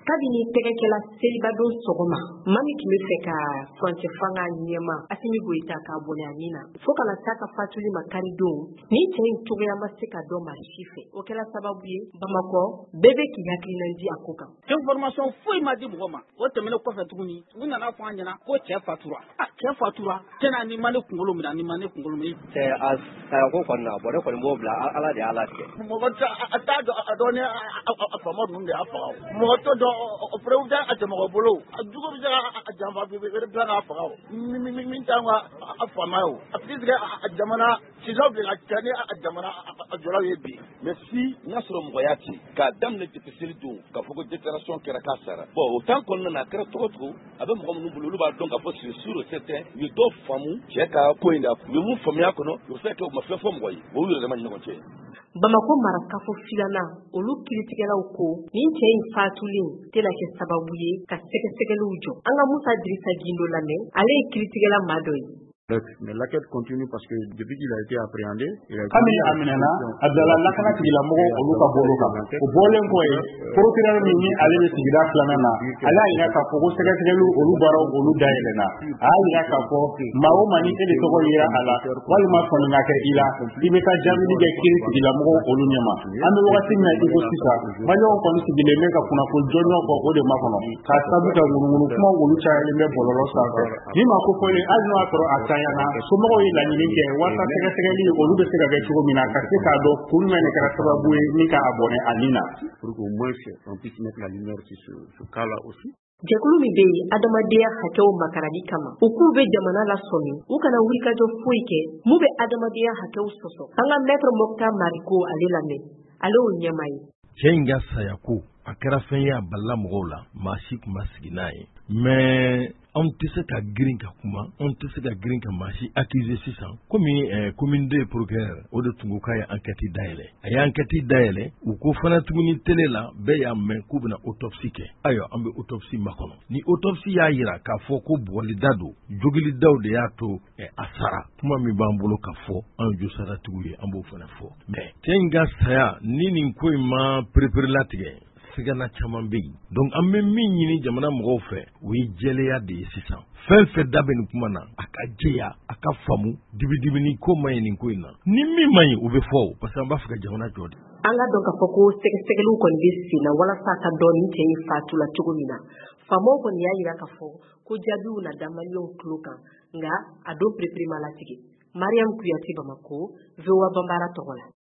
kabini tɛgɛkɛla selibadon sɔgɔma mami tun bɛ fɛ ka furancɛ fanga ɲɛma Asimi Goyita k'a bɔnɛ a nin na fo kana taa ka fatuli ma karidon ni cɛ in cogoya ma se ka dɔn Marisi fɛ o kɛra sababu ye Bamakɔ bɛɛ bɛ k'i hakilina di a ko kan. Information foyi ma di mɔgɔ ma o tɛmɛnen kɔfɛ tuguni u nana fɔ an ɲɛna ko cɛ fatura cɛ fatura tɛna ni ma ne kunkolo minɛ ni ma ne kunkolo minɛ cɛ a saya ko kɔni na bɔ ne kɔni b'o bila Ala de y'a latigɛ mɔgɔ a t'a dɔn ne a fama ninnu de y'a faga mɔgɔ tɔ dɔn o fana bɛ a jamana bolo a jugu bɛ se a janfa bɛ bila k'a faga min t'an ka a fama ye o a tigi tigɛ a jamana sisan bɛ ka ca ni a jamana a jɔlaw ye bi mais si n'a sɔrɔ mɔgɔya ci k'a daminɛ depuis seli don k'a fɔ ko déclaration kɛra k'a sara bon o temps kɔnɔna na a kɛra cogo cogo a bɛ mɔgɔ minnu bolo olu b'a dɔn k'a fɔ c'est sûr et certain u ye dɔ faamu cɛ ka ko in na u ye mun faamuya kɔnɔ o fɛ kɛ u ma fɛn fɔ mɔgɔ ye o y'u yɛrɛ dama ni ɲɔgɔn cɛ. Bamakɔ marakafo filanan olu kiritigɛlaw ko nin cɛ in fatulen tɛna kɛ sababu ye ka sɛgɛsɛgɛliw jɔ an ka Musa Dirisa Gindo lamɛn ale ye kiritigɛla maa dɔ ye. Mais l'enquête continue parce que depuis qu'il a été appréhendé, Kami aminana adala lakana tigila mɔgɔ olu ka bolo kan o bɔlen ko ye procureur min ni ale bɛ sigida filanan na ale y'a yira k'a fɔ ko sɛgɛsɛgɛliw olu baaraw olu dayɛlɛnna a y'a yira k'a fɔ maa o maa ni e de tɔgɔ yera a la walima sɔnni ka kɛ i la i bɛ taa jaabili kɛ kiiri tigila mɔgɔ olu ɲɛma an bɛ wagati min na i ko sisan maliyɛnw kɔni sigilen bɛ ka kunnafoni jɔnjɔn fɔ o de makɔnɔ k'a sabu kɛ ŋunuŋunu kuma olu cayalen bɛ bɔlɔlɔ sanfɛ ni ma ko fɔlen hali n'o y'a sɔrɔ a tanyana somɔgɔw ye laɲini kɛ walasa sɛgɛsɛgɛli olu bɛ se ka kɛ cogo min na ka se k'a dɔn kun jumɛn de kɛra sababu ye min ka abɔnɛ a nin na pour qu'au moins on puisse mettre la lumière sur ce cas-là aussi. Jɛkulu min bɛ yen adamadenya hakɛw makarani kama u k'u bɛ jamana lasɔmi u kana wulikajɔ foyi kɛ mun bɛ adamadenya hakɛw sɔsɔ an ka maître Moktar Mariko ale lamɛn ale y'o ɲɛmaa ye. Cɛ in ka saya ko a kɛra fɛn ye a balila mɔgɔw la maa si tun ma sigi n'a ye mais anw tɛ se ka girin ka kuma anw tɛ se ka girin ka maa si accuser sisan komi commune 2 procureur o de tun ko k'a ye enquête dayɛlɛ a ye enquête dayɛlɛ u ko fana tuguni télé la bɛɛ y'a mɛn k'u bɛna autopsie kɛ ayiwa an bɛ autopsie makɔnɔ ni autopsie y'a yira k'a fɔ ko bugɔlida don jogilidaw de y'a to a sara kuma min b'an bolo ka fɔ an jo saratigiw ye an b'o fana fɔ mais cɛ in ka saya ni nin ko in ma perepere latigɛ sigana caman bɛ yen donc an bɛ min ɲini jamana mɔgɔw fɛ o ye jɛlenya de ye sisan fɛn fɛn da bɛ nin kuma na a ka jɛya a ka faamu dibidibini ko man ɲi nin ko in na ni min man ɲi o bɛ fɔ o parce que an b'a fɛ ka jamana jɔ de. An ka dɔn k'a fɔ ko sɛgɛsɛgɛliw kɔni bɛ sen na walasa a ka dɔn ni cɛ in fatula cogo min na faamaw kɔni y'a yira k'a fɔ ko jaabiw na da maliyɛnw tulo kan nka a don perepere ma latigɛ Mariam Kuyate Bamako VOA Bambara tɔgɔ la.